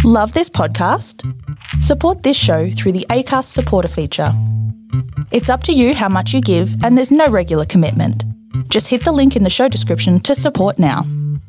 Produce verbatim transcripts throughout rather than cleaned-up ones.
Love this podcast? Support this show through the Acast supporter feature. It's up to you how much you give, and there's no regular commitment. Just hit the link in the show description to support now.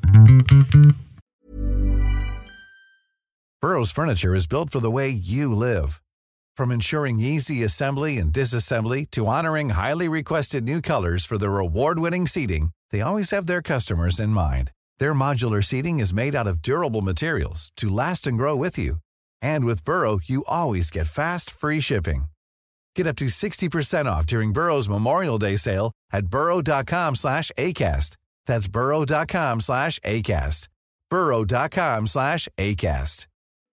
Burrow's furniture is built for the way you live. From ensuring easy assembly and disassembly to honoring highly requested new colors for their award-winning seating, they always have their customers in mind. Their modular seating is made out of durable materials to last and grow with you. And with Burrow, you always get fast, free shipping. Get up to sixty percent off during Burrow's Memorial Day sale at burrow.com slash ACAST. That's burrow.com slash ACAST. burrow.com slash ACAST.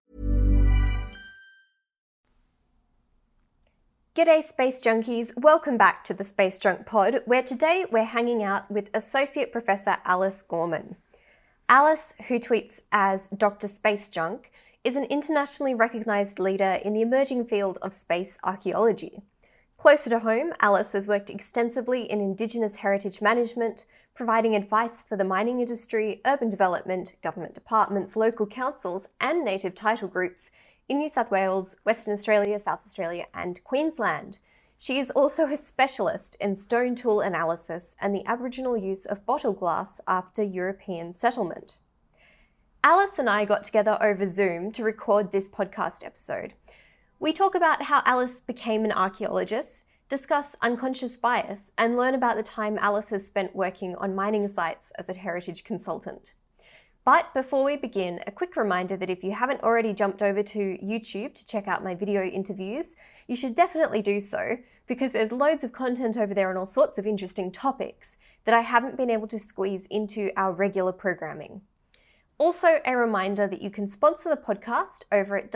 G'day Space Junkies, welcome back to the Space Junk Pod, where today we're hanging out with Associate Professor Alice Gorman. Alice, who tweets as Doctor Space Junk, is an internationally recognised leader in the emerging field of space archaeology. Closer to home, Alice has worked extensively in Indigenous heritage management, providing advice for the mining industry, urban development, government departments, local councils and native title groups in New South Wales, Western Australia, South Australia and Queensland. She is also a specialist in stone tool analysis and the Aboriginal use of bottle glass after European settlement. Alice and I got together over Zoom to record this podcast episode. We talk about how Alice became an archaeologist, discuss unconscious bias, and learn about the time Alice has spent working on mining sites as a heritage consultant. But before we begin, a quick reminder that if you haven't already jumped over to YouTube to check out my video interviews, you should definitely do so, because there's loads of content over there on all sorts of interesting topics that I haven't been able to squeeze into our regular programming. Also, a reminder that you can sponsor the podcast over at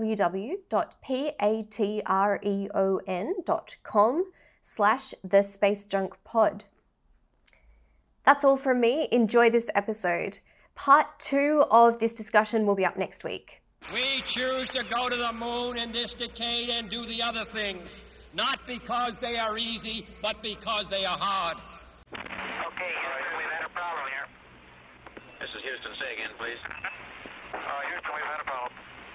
www.patreon.com slash the Space Junk Pod. That's all from me. Enjoy this episode. Part two of this discussion will be up next week. We choose to go to the moon in this decade and do the other things, not because they are easy, but because they are hard. Okay, Houston, we've had a problem here. This is Houston. Say again, please. Uh, Houston, we've had a problem.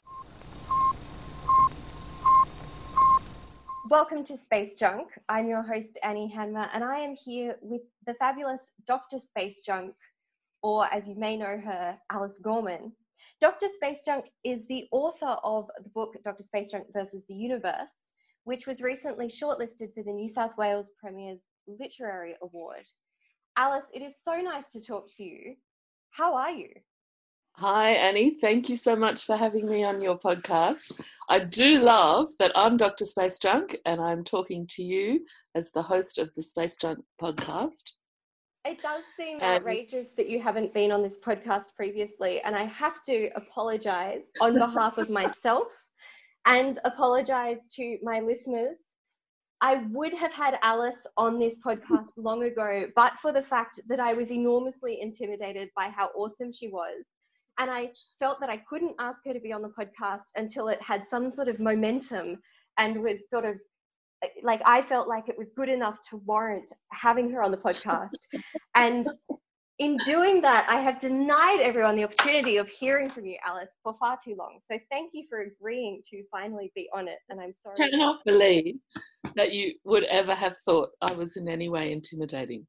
Welcome to Space Junk. I'm your host, Annie Hanma, and I am here with the fabulous Doctor Space Junk, or as you may know her, Alice Gorman. Doctor Space Junk is the author of the book Doctor Space Junk versus the Universe, which was recently shortlisted for the New South Wales Premier's Literary Award. Alice, it is so nice to talk to you. How are you? Hi, Annie. Thank you so much for having me on your podcast. I do love that I'm Doctor Space Junk and I'm talking to you as the host of the Space Junk podcast. It does seem and, outrageous that you haven't been on this podcast previously, and I have to apologise on behalf of myself and apologise to my listeners. I would have had Alice on this podcast long ago, but for the fact that I was enormously intimidated by how awesome she was. And I felt that I couldn't ask her to be on the podcast until it had some sort of momentum and was sort of like, I felt like it was good enough to warrant having her on the podcast. And in doing that, I have denied everyone the opportunity of hearing from you, Alice, for far too long. So thank you for agreeing to finally be on it. And I'm sorry. I cannot believe that you would ever have thought I was in any way intimidating.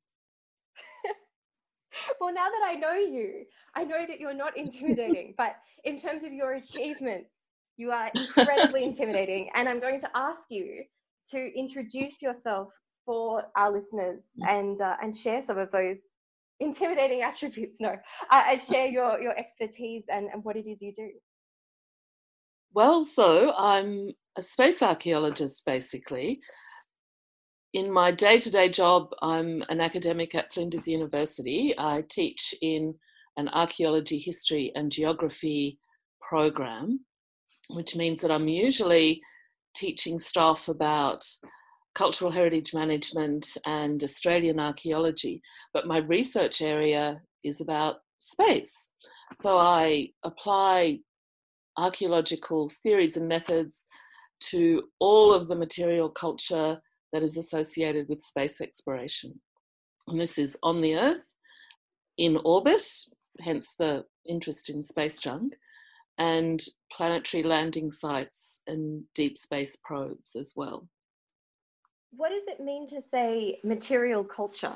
Well, now that I know you, I know that you're not intimidating, but in terms of your achievements, you are incredibly intimidating. And I'm going to ask you to introduce yourself for our listeners and uh, and share some of those intimidating attributes. No, uh, and share your, your expertise and, and what it is you do. Well, so I'm a space archaeologist, basically. In my day-to-day job, I'm an academic at Flinders University. I teach in an archaeology, history and geography program, which means that I'm usually teaching staff about cultural heritage management and Australian archaeology, but my research area is about space. So I apply archaeological theories and methods to all of the material culture that is associated with space exploration. And this is on the Earth, in orbit, hence the interest in space junk, and planetary landing sites and deep space probes as well. What does it mean to say material culture?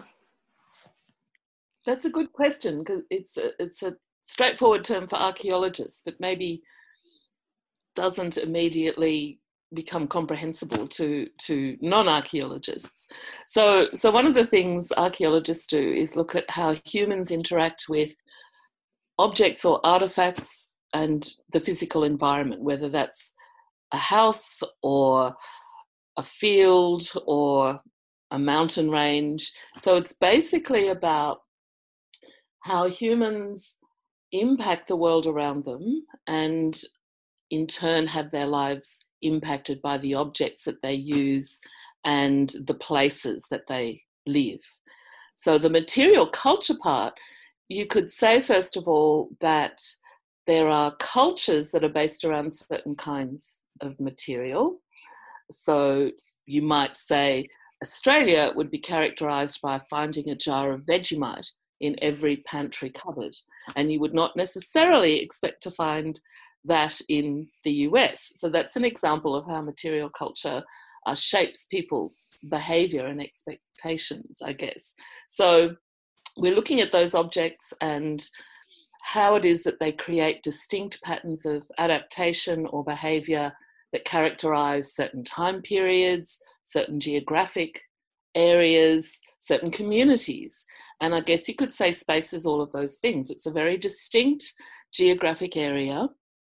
That's a good question, because it's a, it's a straightforward term for archaeologists, but maybe doesn't immediately become comprehensible to, to non-archaeologists. So, so one of the things archaeologists do is look at how humans interact with objects or artifacts and the physical environment, whether that's a house or a field or a mountain range. So it's basically about how humans impact the world around them and in turn have their lives impacted by the objects that they use and the places that they live. So the material culture part, you could say first of all that there are cultures that are based around certain kinds of material. So you might say Australia would be characterised by finding a jar of Vegemite in every pantry cupboard, and you would not necessarily expect to find that in the U S. So that's an example of how material culture uh, shapes people's behaviour and expectations, I guess. So we're looking at those objects and how it is that they create distinct patterns of adaptation or behaviour that characterise certain time periods, certain geographic areas, certain communities. And I guess you could say space is all of those things. It's a very distinct geographic area.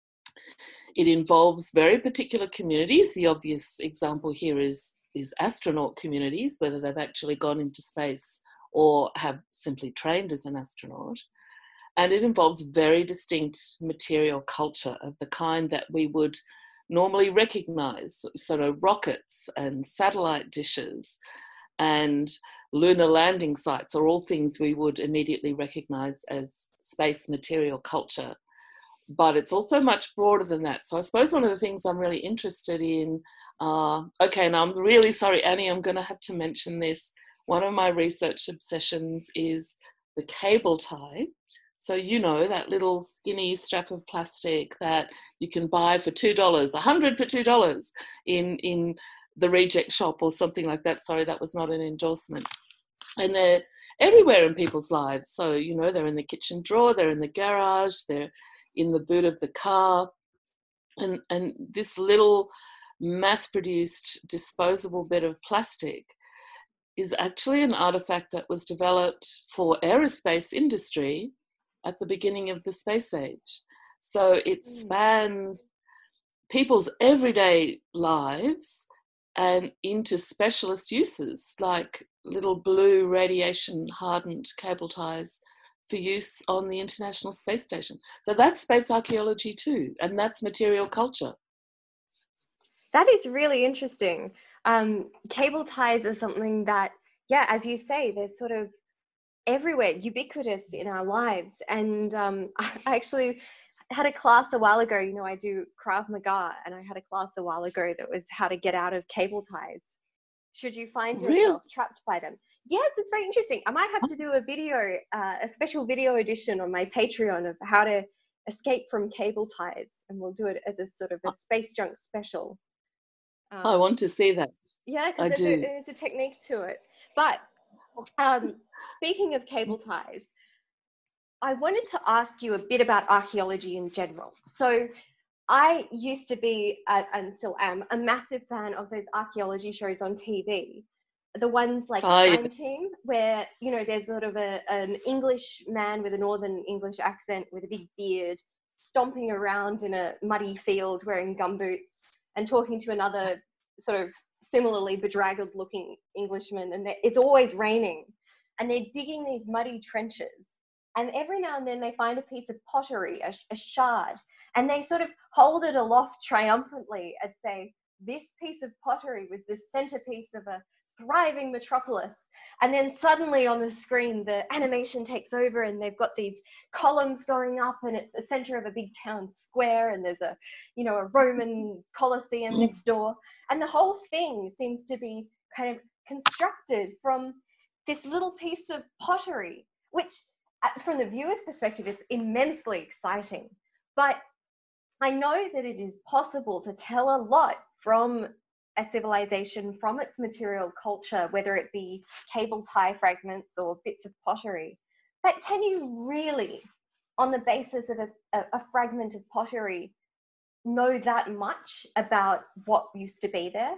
It involves very particular communities. The obvious example here is, is astronaut communities, whether they've actually gone into space or have simply trained as an astronaut. And it involves very distinct material culture of the kind that we would normally recognise, sort of rockets and satellite dishes and lunar landing sites are all things we would immediately recognise as space material culture. But it's also much broader than that. So I suppose one of the things I'm really interested in, uh, okay, now I'm really sorry, Annie, I'm going to have to mention this. One of my research obsessions is the cable tie. So, you know, that little skinny strap of plastic that you can buy for two dollars, a hundred for two dollars in, in the reject shop or something like that. Sorry, that was not an endorsement. And they're everywhere in people's lives. So, you know, they're in the kitchen drawer, they're in the garage, they're in the boot of the car. And, and this little mass-produced disposable bit of plastic is actually an artifact that was developed for aerospace industry at the beginning of the space age. So it spans people's everyday lives and into specialist uses like little blue radiation hardened cable ties for use on the International Space Station. So that's space archaeology too, and that's material culture. That is really interesting. Um, cable ties are something that, yeah, as you say, there's sort of everywhere, ubiquitous in our lives. And um, I actually had a class a while ago, you know, I do Krav Maga, and I had a class a while ago that was how to get out of cable ties should you find yourself really? trapped by them. Yes, it's very interesting. I might have to do a video, uh, a special video edition on my Patreon of how to escape from cable ties, and we'll do it as a sort of a space junk special. Um, I want to see that. Yeah, because there's, there's a technique to it. But um, speaking of cable ties, I wanted to ask you a bit about archaeology in general. So I used to be, uh, and still am, a massive fan of those archaeology shows on T V. The ones like oh, Time yeah. Team, where, you know, there's sort of a, an English man with a Northern English accent with a big beard stomping around in a muddy field wearing gumboots and talking to another sort of similarly bedraggled looking Englishman, and it's always raining, and they're digging these muddy trenches, and every now and then they find a piece of pottery, a, a shard, and they sort of hold it aloft triumphantly and say, this piece of pottery was the centerpiece of a thriving metropolis. And then suddenly on the screen the animation takes over, and they've got these columns going up, and it's the center of a big town square, and there's a, you know, a Roman Colosseum next door, and the whole thing seems to be kind of constructed from this little piece of pottery, which from the viewer's perspective it's immensely exciting. But I know that it is possible to tell a lot from a civilization, from its material culture, whether it be cable tie fragments or bits of pottery. But can you really, on the basis of a, a, a fragment of pottery, know that much about what used to be there?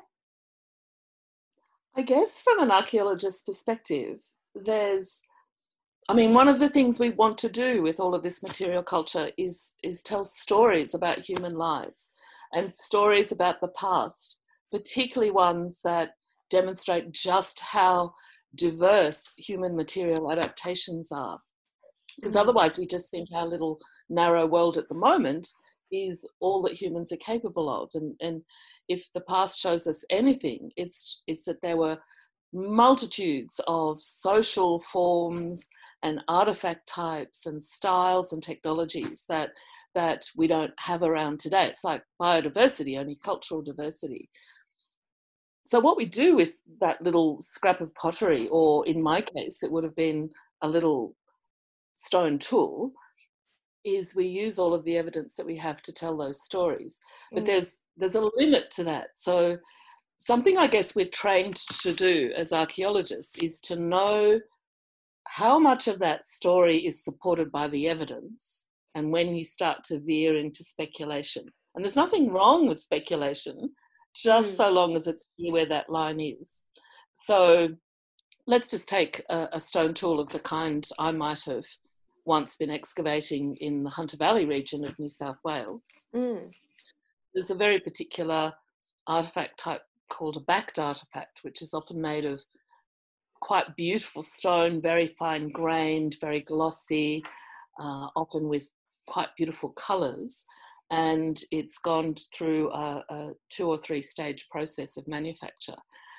I guess from an archaeologist's perspective, there's, I mean, one of the things we want to do with all of this material culture is, is tell stories about human lives and stories about the past, particularly ones that demonstrate just how diverse human material adaptations are. Because otherwise we just think our little narrow world at the moment is all that humans are capable of. And, and if the past shows us anything, it's, it's that there were multitudes of social forms and artifact types and styles and technologies that, that we don't have around today. It's like biodiversity, only cultural diversity. So what we do with that little scrap of pottery, or in my case, it would have been a little stone tool, is we use all of the evidence that we have to tell those stories. But mm. there's there's a limit to that. So something I guess we're trained to do as archaeologists is to know how much of that story is supported by the evidence, and when you start to veer into speculation. And there's nothing wrong with speculation, just mm. so long as it's clear where that line is. So let's just take a, a stone tool of the kind I might have once been excavating in the Hunter Valley region of New South Wales. Mm. There's a very particular artefact type called a backed artefact, which is often made of quite beautiful stone, very fine grained, very glossy, uh, often with quite beautiful colours. And it's gone through a, a two or three stage process of manufacture.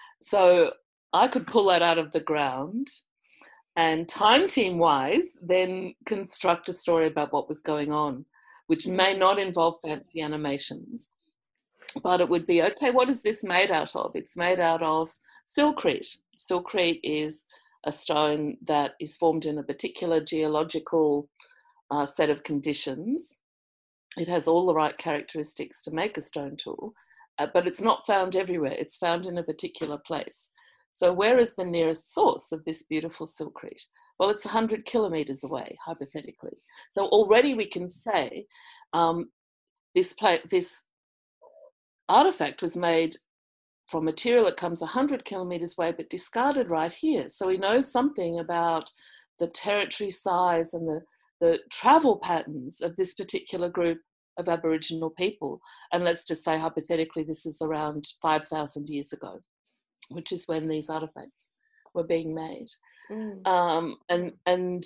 So I could pull that out of the ground and time team wise then construct a story about what was going on, which may not involve fancy animations, but it would be, okay, what is this made out of? It's made out of silkrete. Silkrete is a stone that is formed in a particular geological uh, set of conditions. It has all the right characteristics to make a stone tool, uh, but it's not found everywhere. It's found in a particular place. So where is the nearest source of this beautiful silkrete? Well, it's one hundred kilometres away, hypothetically. So already we can say um, this, pla- this artefact was made from material that comes one hundred kilometres away but discarded right here. So we know something about the territory size and the, the travel patterns of this particular group of Aboriginal people. And let's just say hypothetically this is around five thousand years ago, which is when these artefacts were being made. Mm. Um, and, and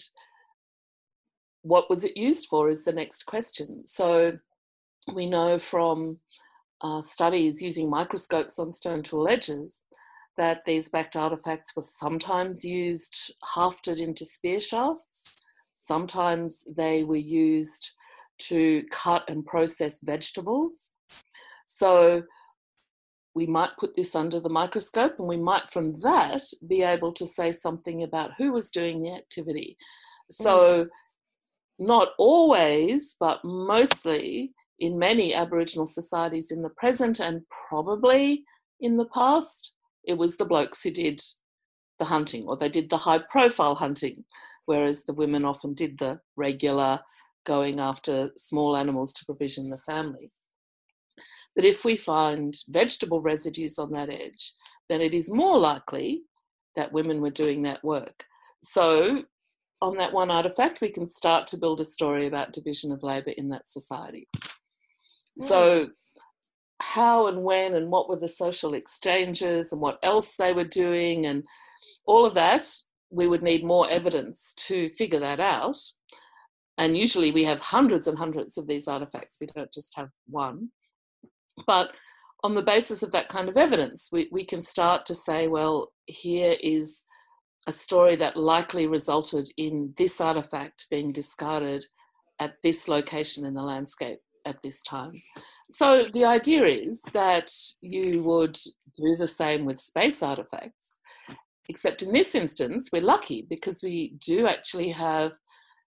what was it used for is the next question. So we know from uh, studies using microscopes on stone tool edges that these backed artefacts were sometimes used hafted into spear shafts. Sometimes they were used to cut and process vegetables. So we might put this under the microscope and we might from that be able to say something about who was doing the activity. So mm. not always, but mostly in many Aboriginal societies in the present and probably in the past, it was the blokes who did the hunting, or they did the high profile hunting, whereas the women often did the regular going after small animals to provision the family. But if we find vegetable residues on that edge, then it is more likely that women were doing that work. So on that one artefact, we can start to build a story about division of labour in that society. Mm. So how and when and what were the social exchanges and what else they were doing and all of that, we would need more evidence to figure that out. And usually we have hundreds and hundreds of these artefacts. We don't just have one. But on the basis of that kind of evidence, we, we can start to say, well, here is a story that likely resulted in this artefact being discarded at this location in the landscape at this time. So the idea is that you would do the same with space artefacts, except in this instance, we're lucky because we do actually have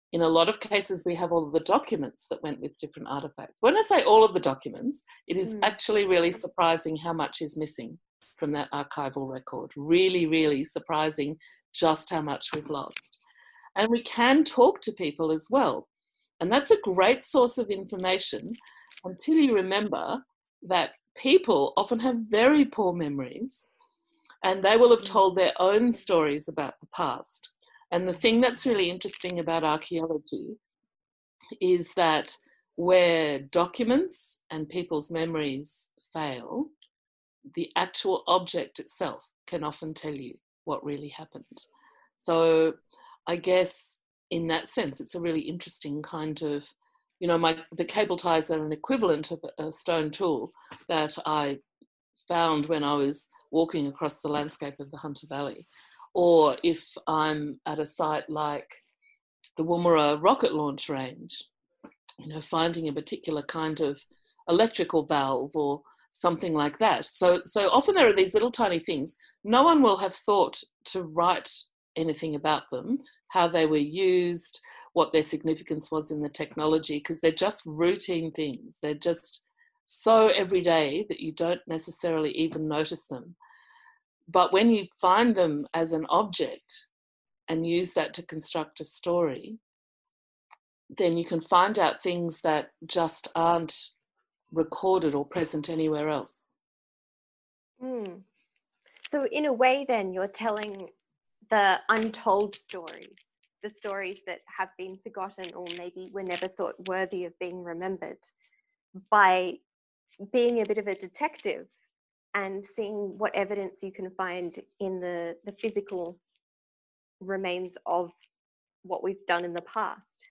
in a lot of cases, we have all of the documents that went with different artifacts. When I say all of the documents, it is mm. actually really surprising how much is missing from that archival record. Really, really surprising just how much we've lost. And we can talk to people as well. And that's a great source of information until you remember that people often have very poor memories and they will have told their own stories about the past. And the thing that's really interesting about archaeology is that where documents and people's memories fail, the actual object itself can often tell you what really happened. So I guess in that sense, it's a really interesting kind of, you know, my the cable ties are an equivalent of a stone tool that I found when I was walking across the landscape of the Hunter Valley. Or if I'm at a site like the Woomera rocket launch range, you know, finding a particular kind of electrical valve or something like that. So, so often there are these little tiny things. No one will have thought to write anything about them, how they were used, what their significance was in the technology, because they're just routine things. They're just so everyday that you don't necessarily even notice them. But when you find them as an object and use that to construct a story, then you can find out things that just aren't recorded or present anywhere else. Mm. So in a way then you're telling the untold stories, the stories that have been forgotten or maybe were never thought worthy of being remembered, by being a bit of a detective and seeing what evidence you can find in the, the physical remains of what we've done in the past.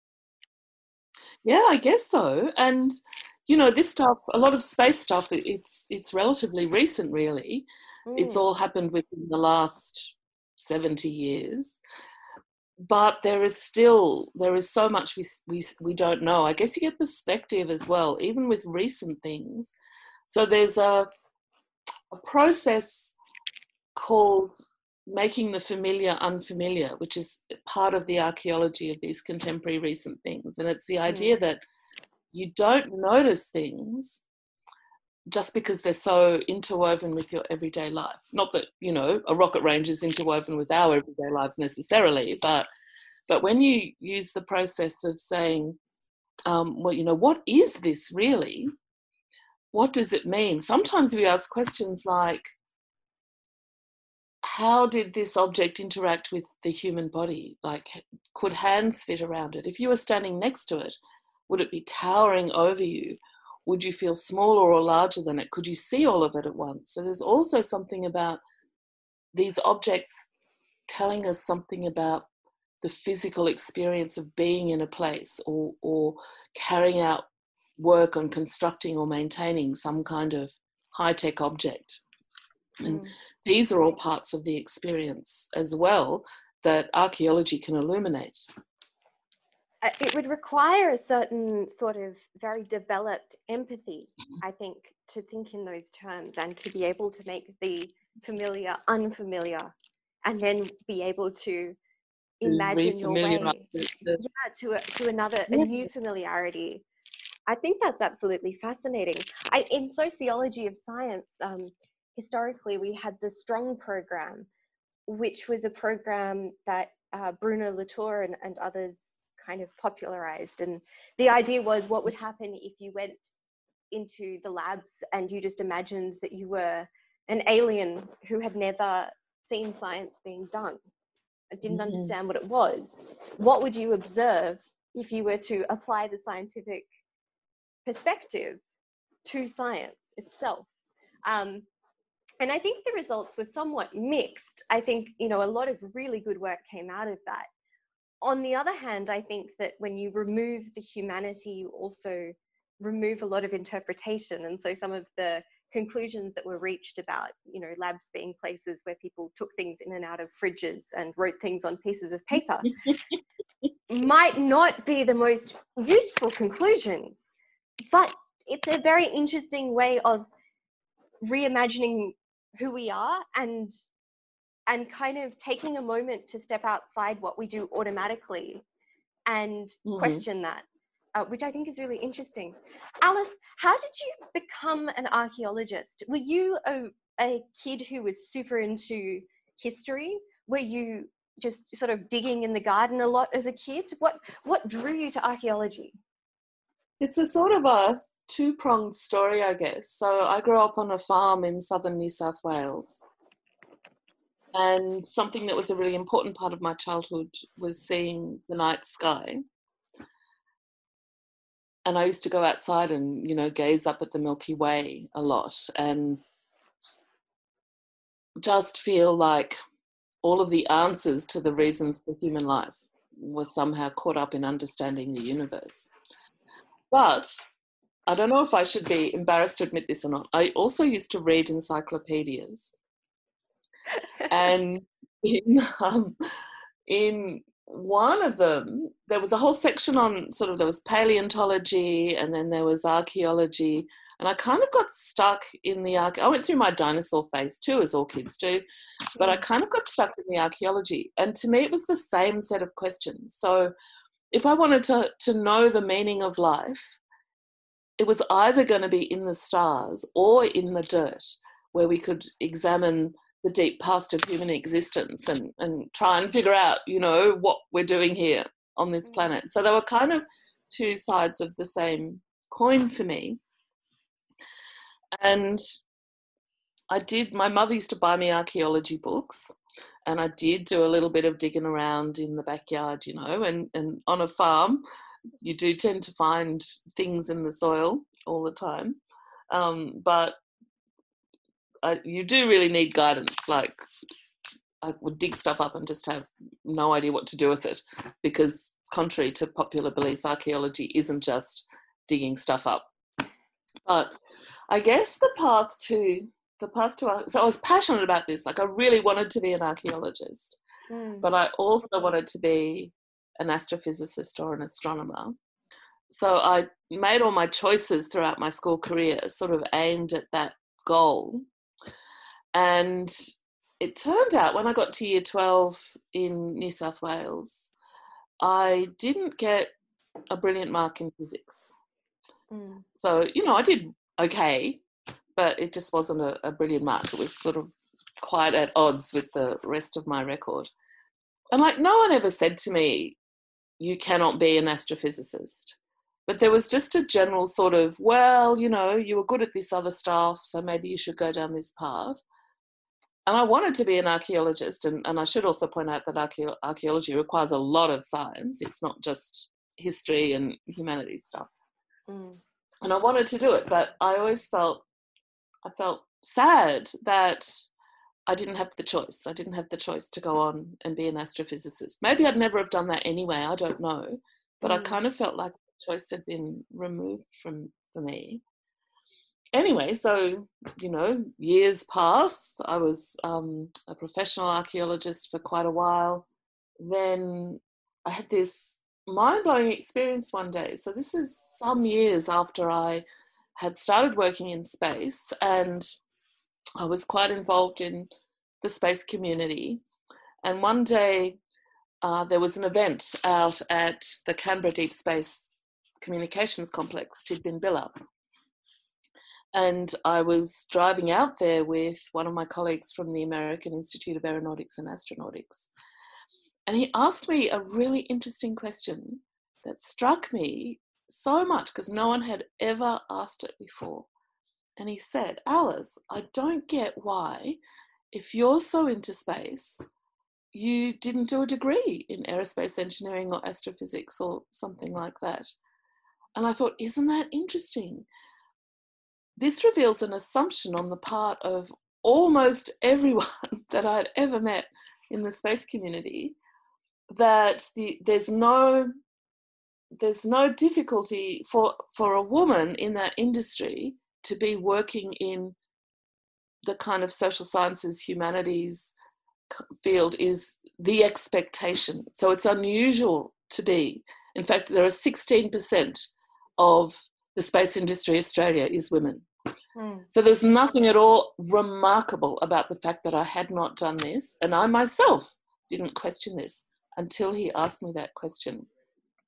Yeah, I guess so. And, you know, this stuff, a lot of space stuff, it's it's relatively recent, really. Mm. It's all happened within the last seventy years. But there is still, there is so much we, we, we don't know. I guess you get perspective as well, even with recent things. So there's a a process called making the familiar unfamiliar, which is part of the archaeology of these contemporary recent things. And it's the idea mm. that you don't notice things just because they're so interwoven with your everyday life. Not that, you know, a rocket range is interwoven with our everyday lives necessarily, but but when you use the process of saying, um, well, you know, what is this really? What does it mean? Sometimes we ask questions like, how did this object interact with the human body? Like, could hands fit around it? If you were standing next to it, would it be towering over you? Would you feel smaller or larger than it? Could you see all of it at once? So there's also something about these objects telling us something about the physical experience of being in a place or, or carrying out work on constructing or maintaining some kind of high-tech object. And mm. these are all parts of the experience as well that archaeology can illuminate. It would require a certain sort of very developed empathy, I think, to think in those terms and to be able to make the familiar unfamiliar and then be able to imagine your way the, the... yeah, to, a, to another, yeah. a new familiarity. I think that's absolutely fascinating. I, in sociology of science, um, historically, we had the STRONG program, which was a program that uh, Bruno Latour and, and others kind of popularized. And the idea was, what would happen if you went into the labs and you just imagined that you were an alien who had never seen science being done, didn't mm-hmm. understand what it was? What would you observe if you were to apply the scientific perspective to science itself? Um, and I think the results were somewhat mixed. I think, you know, a lot of really good work came out of that. On the other hand, I think that when you remove the humanity, you also remove a lot of interpretation. And so some of the conclusions that were reached about, you know, labs being places where people took things in and out of fridges and wrote things on pieces of paper might not be the most useful conclusions, but it's a very interesting way of reimagining who we are and and kind of taking a moment to step outside what we do automatically and Mhm. question that, uh, which I think is really interesting. Alice, how did you become an archaeologist? Were you a, a kid who was super into history? Were you just sort of digging in the garden a lot as a kid? What what drew you to archaeology? It's a sort of a two-pronged story, I guess. So I grew up on a farm in southern New South Wales. And something that was a really important part of my childhood was seeing the night sky. And I used to go outside and, you know, gaze up at the Milky Way a lot and just feel like all of the answers to the reasons for human life were somehow caught up in understanding the universe. But I don't know if I should be embarrassed to admit this or not. I also used to read encyclopedias. And in, um, in one of them, there was a whole section on sort of, there was paleontology and then there was archaeology. And I kind of got stuck in the, arche- I went through my dinosaur phase too, as all kids do, but I kind of got stuck in the archaeology. And to me, it was the same set of questions. So if I wanted to, to know the meaning of life, it was either going to be in the stars or in the dirt, where we could examine the deep past of human existence and, and try and figure out, you know, what we're doing here on this planet. So they were kind of two sides of the same coin for me. And I did, my mother used to buy me archaeology books, and I did do a little bit of digging around in the backyard, you know, and, and on a farm, you do tend to find things in the soil all the time. Um, but I, you do really need guidance. Like, I would dig stuff up and just have no idea what to do with it, because contrary to popular belief, archaeology isn't just digging stuff up. But I guess the path to the path to so I was passionate about this. Like, I really wanted to be an archaeologist, mm. but I also wanted to be an astrophysicist or an astronomer. So I made all my choices throughout my school career sort of aimed at that goal. And it turned out when I got to year twelve in New South Wales, I didn't get a brilliant mark in physics. Mm. So, you know, I did okay, but it just wasn't a, a brilliant mark. It was sort of quite at odds with the rest of my record. And like, no one ever said to me, you cannot be an astrophysicist. But there was just a general sort of, well, you know, you were good at this other stuff, so maybe you should go down this path. And I wanted to be an archaeologist, and, and I should also point out that archae- archaeology requires a lot of science. It's not just history and humanities stuff. Mm. And I wanted to do it, but I always felt, I felt sad that I didn't have the choice. I didn't have the choice to go on and be an astrophysicist. Maybe I'd never have done that anyway, I don't know. But mm. I kind of felt like the choice had been removed from for me. Anyway, so, you know, years pass. I was um, a professional archaeologist for quite a while. Then I had this mind-blowing experience one day. So this is some years after I had started working in space, and I was quite involved in the space community. And one day uh, there was an event out at the Canberra Deep Space Communications Complex, Tidbinbilla. And I was driving out there with one of my colleagues from the American Institute of Aeronautics and Astronautics. And he asked me a really interesting question that struck me so much because no one had ever asked it before. And he said, Alice, I don't get why, if you're so into space, you didn't do a degree in aerospace engineering or astrophysics or something like that. And I thought, isn't that interesting? This reveals an assumption on the part of almost everyone that I'd ever met in the space community that the, there's no there's no difficulty for, for a woman in that industry to be working in the kind of social sciences, humanities field is the expectation. So it's unusual to be. In fact, there are sixteen percent of the space industry Australia is women. Mm. So there's nothing at all remarkable about the fact that I had not done this, and I myself didn't question this until he asked me that question.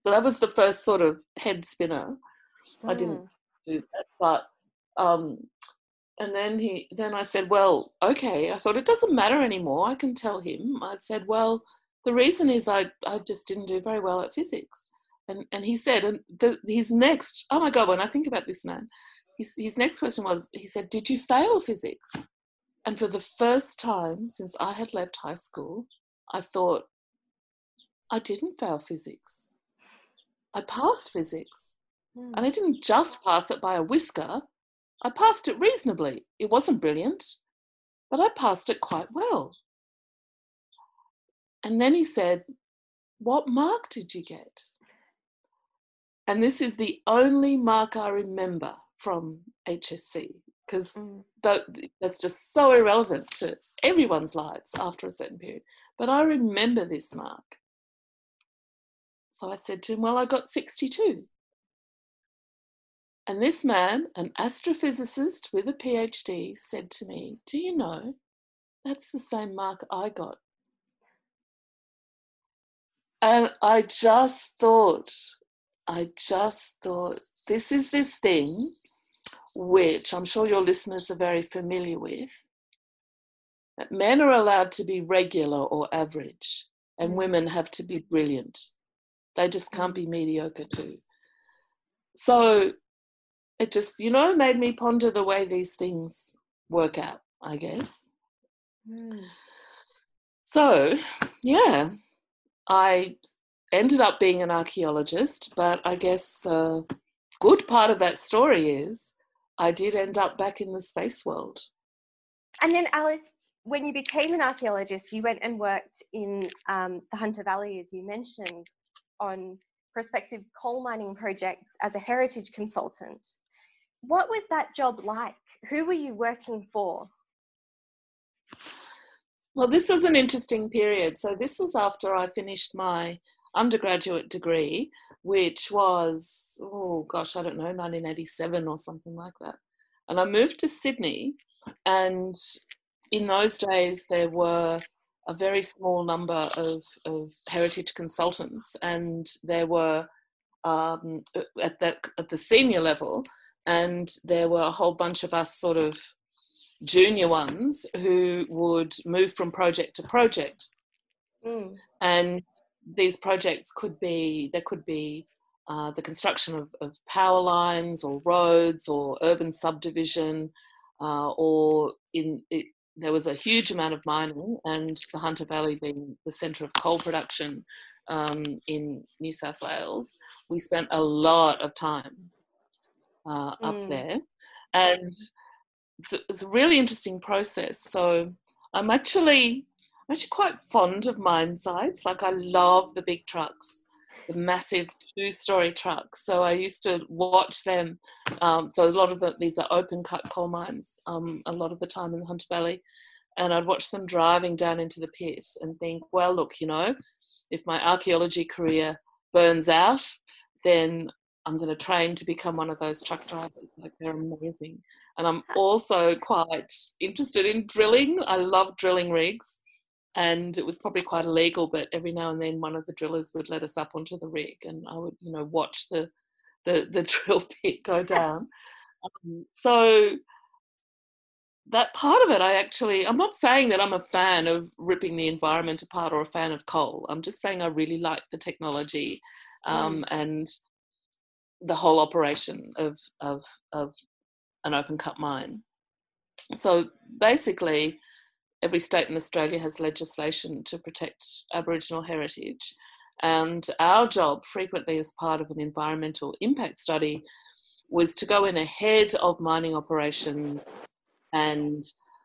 So that was the first sort of head spinner. Mm. I didn't do that, but um, and then he, then I said, well, okay. I thought it doesn't matter anymore. I can tell him. I said, well, the reason is I I just didn't do very well at physics. And and he said, and the, his next, oh my God, when I think about this man, his his next question was, he said, did you fail physics? And for the first time since I had left high school, I thought, I didn't fail physics. I passed physics. Mm. And I didn't just pass it by a whisker. I passed it reasonably. It wasn't brilliant, but I passed it quite well. And then he said, what mark did you get? And this is the only mark I remember from H S C, because mm. that, that's just so irrelevant to everyone's lives after a certain period. But I remember this mark. So I said to him, well, I got sixty-two. And this man, an astrophysicist with a PhD, said to me, do you know, that's the same mark I got. And I just thought, I just thought, this is this thing which I'm sure your listeners are very familiar with, that men are allowed to be regular or average, and mm. women have to be brilliant. They just can't be mediocre too. So it just, you know, made me ponder the way these things work out, I guess. Mm. So, yeah, I ended up being an archaeologist, but I guess the good part of that story is I did end up back in the space world. And then, Alice, when you became an archaeologist, you went and worked in um, the Hunter Valley, as you mentioned, on prospective coal mining projects as a heritage consultant. What was that job like? Who were you working for? Well, this was an interesting period. So this was after I finished my undergraduate degree, which was, oh gosh, I don't know, nineteen eighty-seven or something like that. And I moved to Sydney, and in those days there were a very small number of, of heritage consultants, and there were um, at that at the senior level, and there were a whole bunch of us sort of junior ones who would move from project to project. Mm. And these projects could be, there could be uh, the construction of, of power lines or roads or urban subdivision, uh, or in it, there was a huge amount of mining, and the Hunter Valley being the centre of coal production um, in New South Wales, we spent a lot of time uh, up mm. there. And it's a, it's a really interesting process. So I'm actually, I'm actually quite fond of mine sites. Like I love the big trucks, the massive two-storey trucks. So I used to watch them. Um, so a lot of the, these are open-cut coal mines um, a lot of the time in the Hunter Valley. And I'd watch them driving down into the pit and think, well, look, you know, if my archaeology career burns out, then I'm going to train to become one of those truck drivers. Like, they're amazing. And I'm also quite interested in drilling. I love drilling rigs. And it was probably quite illegal, but every now and then one of the drillers would let us up onto the rig, and I would, you know, watch the the, the drill pit go down. Um, so that part of it, I actually, I'm not saying that I'm a fan of ripping the environment apart or a fan of coal. I'm just saying I really like the technology um, mm. and the whole operation of, of, of an open cut mine. So basically, every state in Australia has legislation to protect Aboriginal heritage. And our job, frequently as part of an environmental impact study, was to go in ahead of mining operations and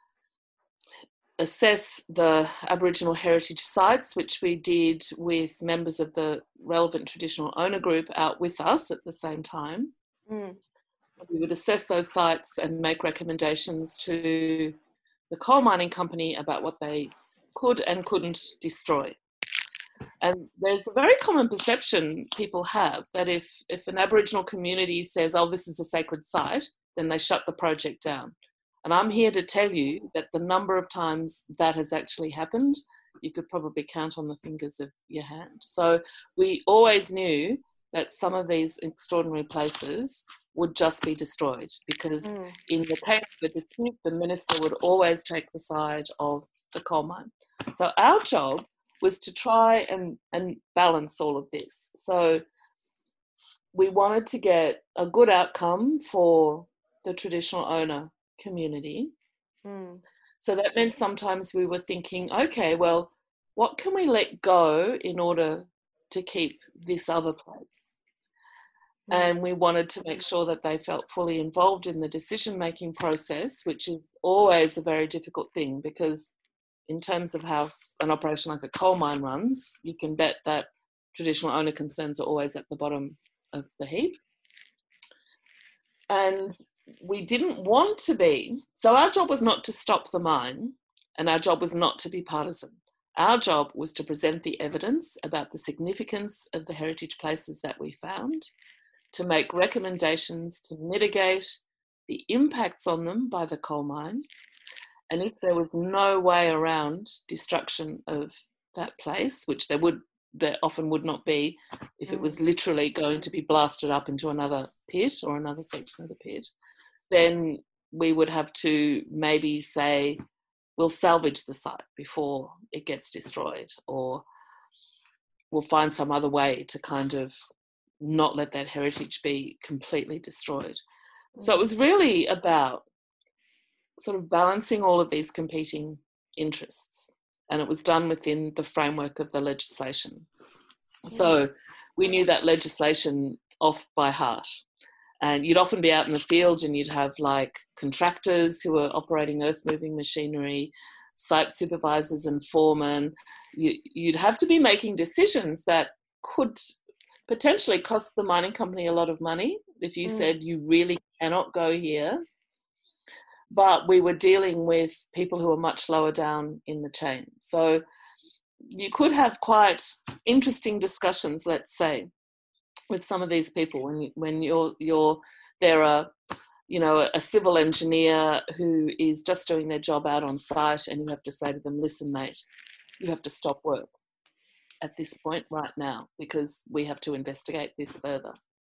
assess the Aboriginal heritage sites, which we did with members of the relevant traditional owner group out with us at the same time. Mm. We would assess those sites and make recommendations to the coal mining company about what they could and couldn't destroy. And there's a very common perception people have that if, if an Aboriginal community says, oh, this is a sacred site, then they shut the project down. And I'm here to tell you that the number of times that has actually happened, you could probably count on the fingers of your hand. So we always knew that some of these extraordinary places would just be destroyed, because mm. in the case of the dispute, the minister would always take the side of the coal mine. So our job was to try and, and balance all of this. So we wanted to get a good outcome for the traditional owner community. Mm. So that meant sometimes we were thinking, okay, well, what can we let go in order to keep this other place? Mm. And we wanted to make sure that they felt fully involved in the decision-making process, which is always a very difficult thing, because in terms of how an operation like a coal mine runs, you can bet that traditional owner concerns are always at the bottom of the heap. And we didn't want to be, so our job was not to stop the mine, and our job was not to be partisan. Our job was to present the evidence about the significance of the heritage places that we found, to make recommendations to mitigate the impacts on them by the coal mine, and if there was no way around destruction of that place, which there would there often would not be if it was literally going to be blasted up into another pit or another section of the pit, then we would have to maybe say, we'll salvage the site before it gets destroyed, or we'll find some other way to kind of not let that heritage be completely destroyed. Mm. So it was really about sort of balancing all of these competing interests. And it was done within the framework of the legislation. So we knew that legislation off by heart. And you'd often be out in the field and you'd have like contractors who are operating earth-moving machinery, site supervisors and foremen. You, you'd have to be making decisions that could potentially cost the mining company a lot of money if you mm. said you really cannot go here. But we were dealing with people who are much lower down in the chain. So you could have quite interesting discussions, let's say, with some of these people when when you're you're there are you know a civil engineer who is just doing their job out on site, and you have to say to them, listen, mate, you have to stop work at this point right now because we have to investigate this further.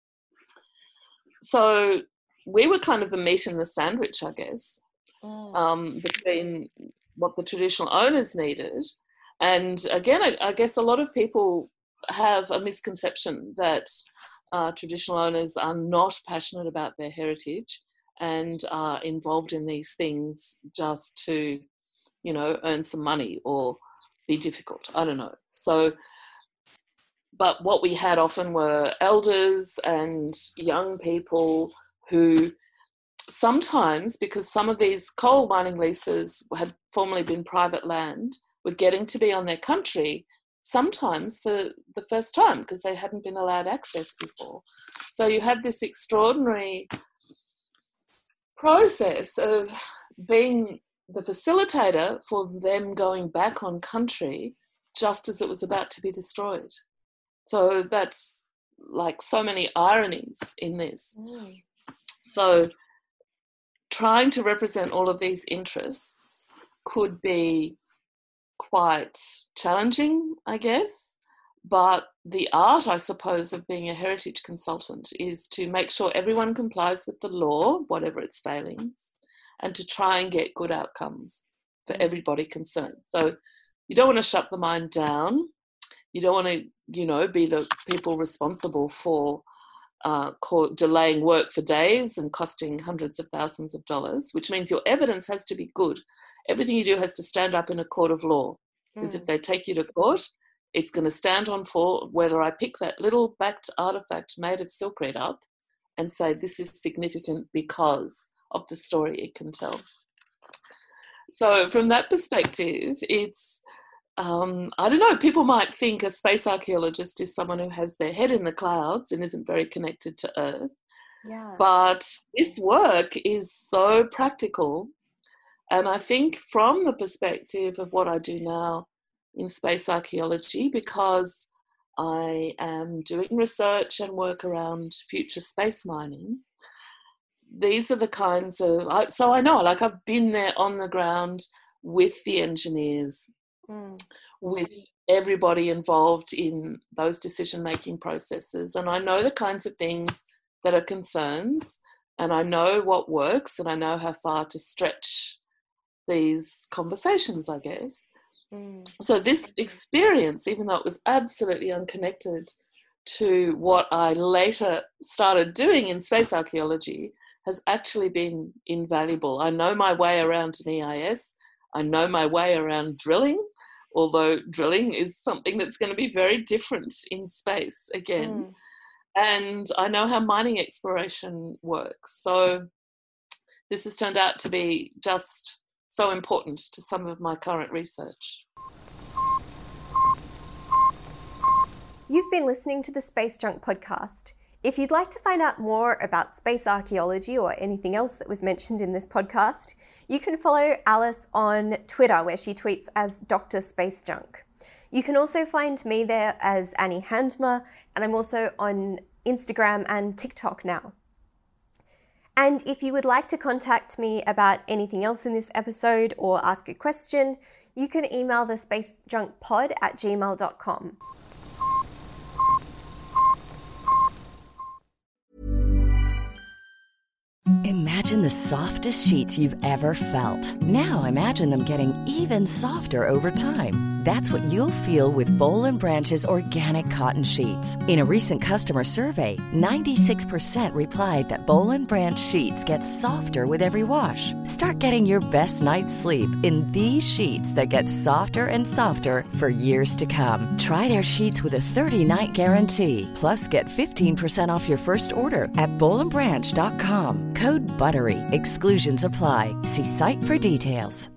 So we were kind of the meat and the sandwich, I guess, mm. um, between what the traditional owners needed. And again, I, I guess a lot of people have a misconception that uh, traditional owners are not passionate about their heritage and are involved in these things just to, you know, earn some money or be difficult. I don't know. So, but what we had often were elders and young people who sometimes, because some of these coal mining leases had formerly been private land, were getting to be on their country sometimes for the first time because they hadn't been allowed access before. So you had this extraordinary process of being the facilitator for them going back on country just as it was about to be destroyed. So that's like so many ironies in this. Mm. So trying to represent all of these interests could be quite challenging, I guess. But the art, I suppose, of being a heritage consultant is to make sure everyone complies with the law, whatever its failings, and to try and get good outcomes for everybody concerned. So you don't want to shut the mine down. You don't want to, you know, be the people responsible for uh, delaying work for days and costing hundreds of thousands of dollars, which means your evidence has to be good. Everything you do has to stand up in a court of law, because mm. if they take you to court, it's going to stand on for whether I pick that little backed artifact made of silk reed up and say this is significant because of the story it can tell. So from that perspective, it's, um, I don't know, people might think a space archaeologist is someone who has their head in the clouds and isn't very connected to Earth. Yeah. But this work is so practical. And I think from the perspective of what I do now in space archaeology, because I am doing research and work around future space mining, these are the kinds of, so I know, like I've been there on the ground with the engineers, mm. with everybody involved in those decision-making processes. And I know the kinds of things that are concerns, and I know what works, and I know how far to stretch these conversations, I guess. Mm. So this experience, even though it was absolutely unconnected to what I later started doing in space archaeology, has actually been invaluable. I know my way around an E I S. I know my way around drilling, although drilling is something that's going to be very different in space again. Mm. And I know how mining exploration works. So this has turned out to be just so important to some of my current research. You've been listening to the Space Junk podcast. If you'd like to find out more about space archaeology or anything else that was mentioned in this podcast, you can follow Alice on Twitter, where she tweets as Doctor Space Junk. You can also find me there as Annie Handmer, and I'm also on Instagram and TikTok now. And if you would like to contact me about anything else in this episode or ask a question, you can email the spacejunkpod at gmail dot com. Imagine the softest sheets you've ever felt. Now imagine them getting even softer over time. That's what you'll feel with Boll and Branch's organic cotton sheets. In a recent customer survey, ninety-six percent replied that Boll and Branch sheets get softer with every wash. Start getting your best night's sleep in these sheets that get softer and softer for years to come. Try their sheets with a thirty-night guarantee. Plus, get fifteen percent off your first order at boll and branch dot com. Code BUTTERY. Exclusions apply. See site for details.